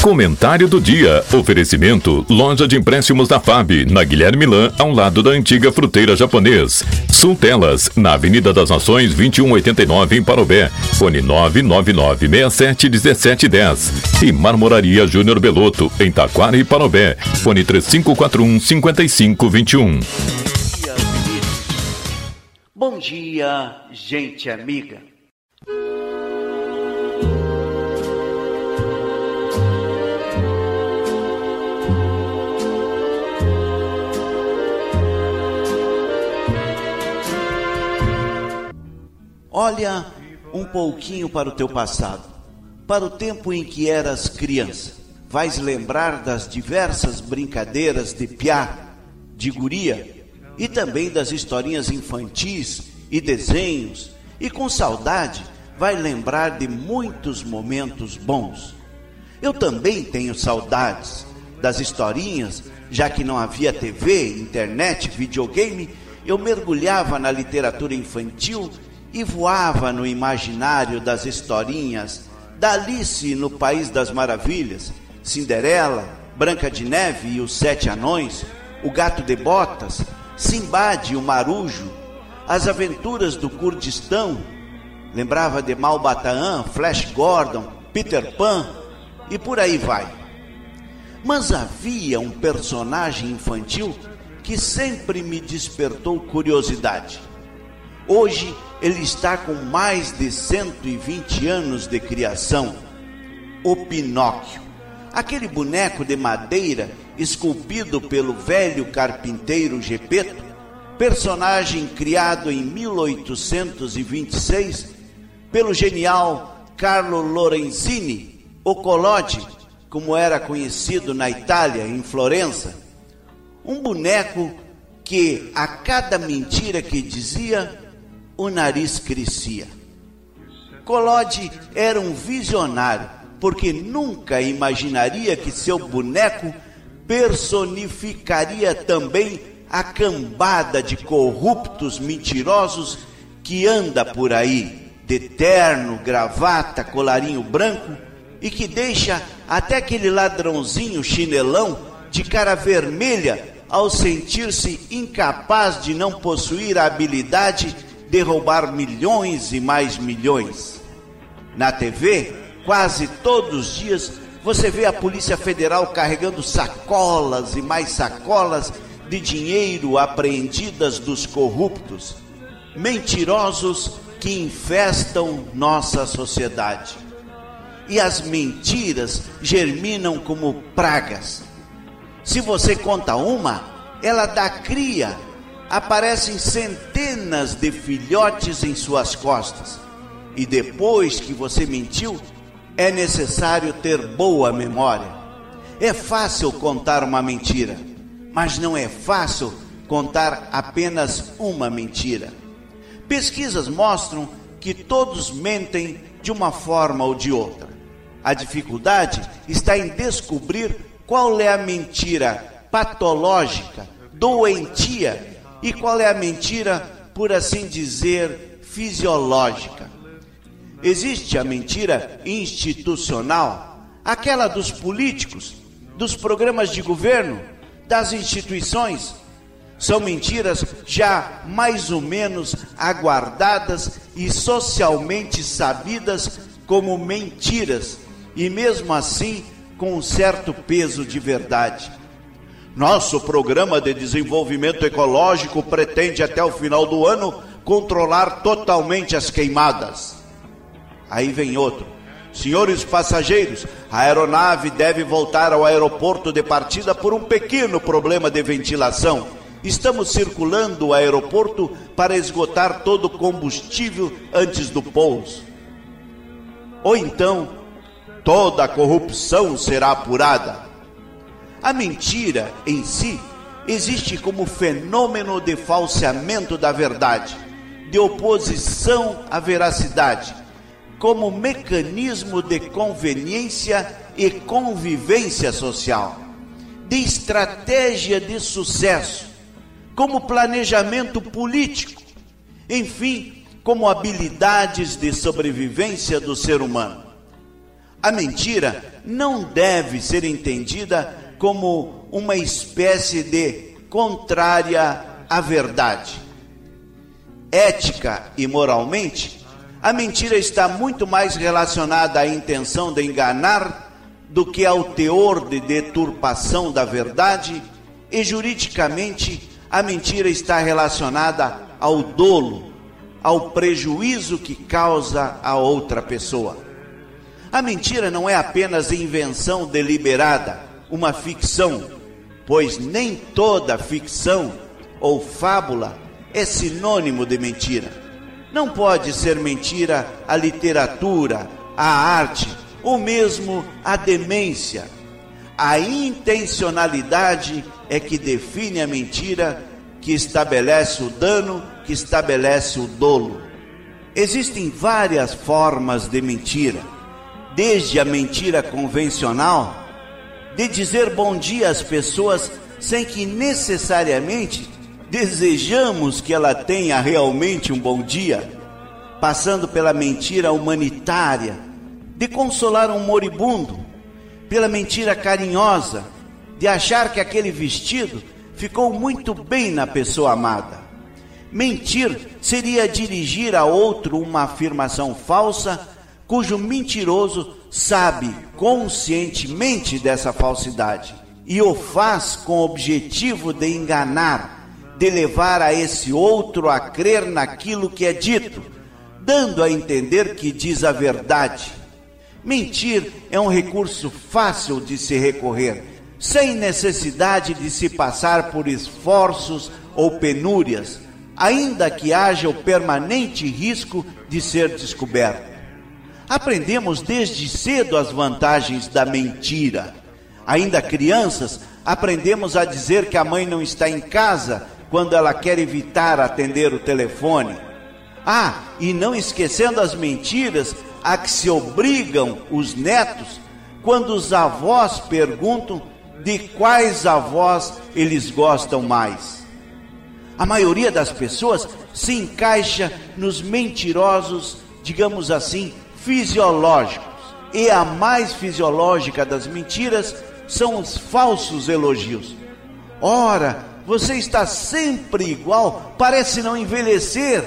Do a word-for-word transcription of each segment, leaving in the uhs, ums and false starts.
Comentário do dia. Oferecimento: Loja de Empréstimos da F A B, na Guilherme Lan, ao lado da antiga fruteira japonês. Sultelas, na Avenida das Nações, vinte e um oitenta e nove, em Parobé. Fone nove nove nove, seis sete um sete um zero. E Marmoraria Júnior Beloto, em Taquara e Parobé. Fone três cinco quatro um, cinco cinco dois um. Bom dia, gente amiga. Olha um pouquinho para o teu passado, para o tempo em que eras criança. Vais lembrar das diversas brincadeiras de piá, de guria, e também das historinhas infantis e desenhos, e com saudade vai lembrar de muitos momentos bons. Eu também tenho saudades das historinhas, já que não havia T V, internet, videogame. Eu mergulhava na literatura infantil e voava no imaginário das historinhas da Alice no País das Maravilhas, Cinderela, Branca de Neve e os Sete Anões, O Gato de Botas, Simbad e o Marujo, As Aventuras do Kurdistão. Lembrava de Malbataan, Flash Gordon, Peter Pan e por aí vai. Mas havia um personagem infantil que sempre me despertou curiosidade. Hoje ele está com mais de cento e vinte anos de criação. O Pinóquio, aquele boneco de madeira esculpido pelo velho carpinteiro Gepeto, personagem criado em mil oitocentos e vinte e seis pelo genial Carlo Lorenzini, o Collodi, como era conhecido na Itália, em Florença. Um boneco que, a cada mentira que dizia, o nariz crescia. Collodi era um visionário, porque nunca imaginaria que seu boneco personificaria também a cambada de corruptos mentirosos que anda por aí, de terno, gravata, colarinho branco, e que deixa até aquele ladrãozinho chinelão de cara vermelha ao sentir-se incapaz de não possuir a habilidade de roubar milhões e mais milhões. Na T V, quase todos os dias, você vê a Polícia Federal carregando sacolas e mais sacolas de dinheiro apreendidas dos corruptos, mentirosos que infestam nossa sociedade. E as mentiras germinam como pragas. Se você conta uma, ela dá cria. Aparecem centenas de filhotes em suas costas. E depois que você mentiu, é necessário ter boa memória. É fácil contar uma mentira, mas não é fácil contar apenas uma mentira. Pesquisas mostram que todos mentem de uma forma ou de outra. A dificuldade está em descobrir qual é a mentira patológica, doentia, e qual é a mentira, por assim dizer, fisiológica. Existe a mentira institucional, aquela dos políticos, dos programas de governo, das instituições. São mentiras já mais ou menos aguardadas e socialmente sabidas como mentiras, e mesmo assim com um certo peso de verdade. Nosso programa de desenvolvimento ecológico pretende até o final do ano controlar totalmente as queimadas. Aí vem outro. Senhores passageiros, a aeronave deve voltar ao aeroporto de partida por um pequeno problema de ventilação. Estamos circulando o aeroporto para esgotar todo o combustível antes do pouso. Ou então, toda a corrupção será apurada. A mentira em si existe como fenômeno de falseamento da verdade, de oposição à veracidade, como mecanismo de conveniência e convivência social, de estratégia de sucesso, como planejamento político, enfim, como habilidades de sobrevivência do ser humano. A mentira não deve ser entendida como uma espécie de contrária à verdade. Ética e moralmente, a mentira está muito mais relacionada à intenção de enganar do que ao teor de deturpação da verdade, e juridicamente a mentira está relacionada ao dolo, ao prejuízo que causa a outra pessoa. A mentira não é apenas invenção deliberada, uma ficção, pois nem toda ficção ou fábula é sinônimo de mentira. Não pode ser mentira a literatura, a arte ou mesmo a demência. A intencionalidade é que define a mentira, que estabelece o dano, que estabelece o dolo. Existem várias formas de mentira, desde a mentira convencional, de dizer bom dia às pessoas sem que necessariamente desejamos que ela tenha realmente um bom dia, passando pela mentira humanitária, de consolar um moribundo, pela mentira carinhosa, de achar que aquele vestido ficou muito bem na pessoa amada. Mentir seria dirigir a outro uma afirmação falsa, cujo mentiroso sabe conscientemente dessa falsidade e o faz com o objetivo de enganar, de levar a esse outro a crer naquilo que é dito, dando a entender que diz a verdade. Mentir é um recurso fácil de se recorrer, sem necessidade de se passar por esforços ou penúrias, ainda que haja o permanente risco de ser descoberto. Aprendemos desde cedo as vantagens da mentira. Ainda crianças, aprendemos a dizer que a mãe não está em casa quando ela quer evitar atender o telefone. Ah, e não esquecendo as mentiras a que se obrigam os netos quando os avós perguntam de quais avós eles gostam mais. A maioria das pessoas se encaixa nos mentirosos, digamos assim, fisiológicos. E a mais fisiológica das mentiras são os falsos elogios. Ora, você está sempre igual, parece não envelhecer.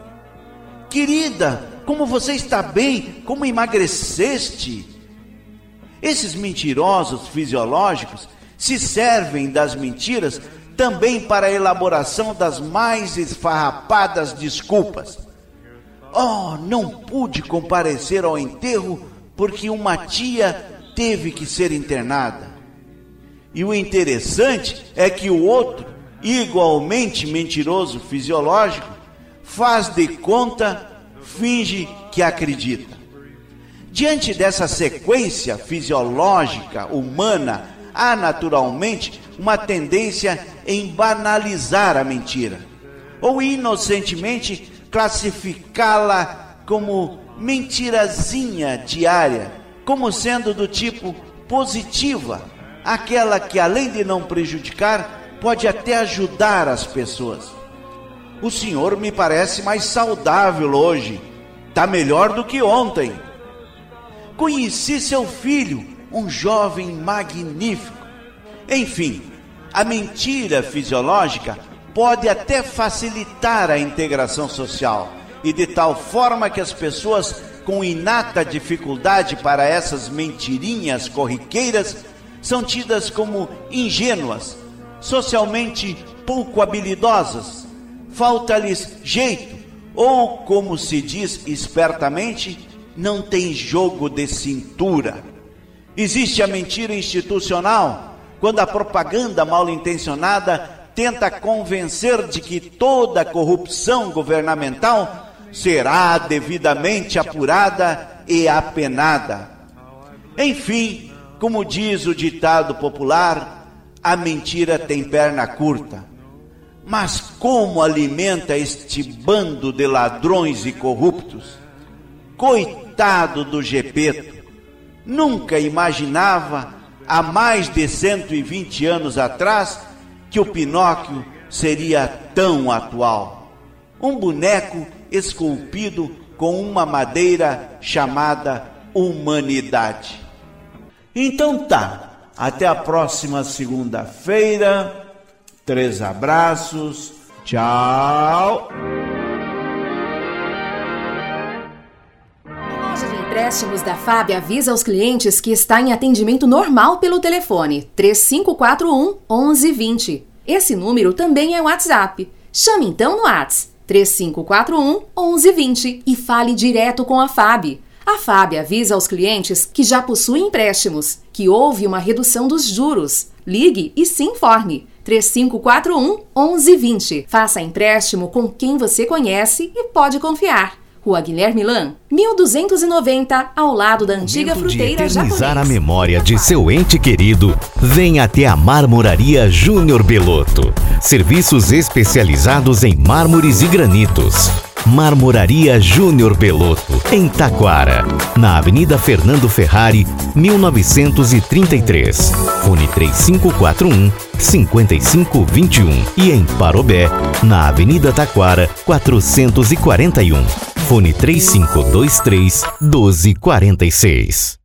Querida, como você está bem, como emagreceste. Esses mentirosos fisiológicos se servem das mentiras também para a elaboração das mais esfarrapadas desculpas. Oh, não pude comparecer ao enterro porque uma tia teve que ser internada. E o interessante é que o outro, igualmente mentiroso fisiológico, faz de conta, finge que acredita. Diante dessa sequência fisiológica humana, há naturalmente uma tendência em banalizar a mentira, ou inocentemente classificá-la como mentirazinha diária, como sendo do tipo positiva, aquela que além de não prejudicar, pode até ajudar as pessoas. O senhor me parece mais saudável hoje, está melhor do que ontem. Conheci seu filho, um jovem magnífico. Enfim, a mentira fisiológica pode até facilitar a integração social, e de tal forma que as pessoas com inata dificuldade para essas mentirinhas corriqueiras são tidas como ingênuas, socialmente pouco habilidosas, falta-lhes jeito, ou, como se diz espertamente, não tem jogo de cintura. Existe a mentira institucional, quando a propaganda mal intencionada tenta convencer de que toda corrupção governamental será devidamente apurada e apenada. Enfim, como diz o ditado popular, a mentira tem perna curta. Mas como alimenta este bando de ladrões e corruptos? Coitado do Gepeto! Nunca imaginava, há mais de cento e vinte anos atrás, que o Pinóquio seria tão atual. Um boneco esculpido com uma madeira chamada humanidade. Então tá, até a próxima segunda-feira. Três abraços. Tchau. A loja de empréstimos da F A B avisa aos clientes que está em atendimento normal pelo telefone três cinco quatro um, onze vinte. Esse número também é WhatsApp. Chame então no WhatsApp três cinco quatro um, onze vinte e fale direto com a F A B. A F A B avisa aos clientes que já possuem empréstimos, que houve uma redução dos juros. Ligue e se informe. três cinco quatro um, onze vinte. Faça empréstimo com quem você conhece e pode confiar. Rua Guilherme Milan, mil duzentos e noventa, ao lado da antiga fruteira japonesa. Para eternizar a memória de seu ente querido, venha até a Marmoraria Júnior Belotto. Serviços especializados em mármores e granitos. Marmoraria Júnior Belotto, em Taquara, na Avenida Fernando Ferrari, mil novecentos e trinta e três. Fone três cinco quatro um, cinco cinco dois um. E em Parobé, na Avenida Taquara, quatrocentos e quarenta e um. Fone três cinco dois três, um dois quatro seis.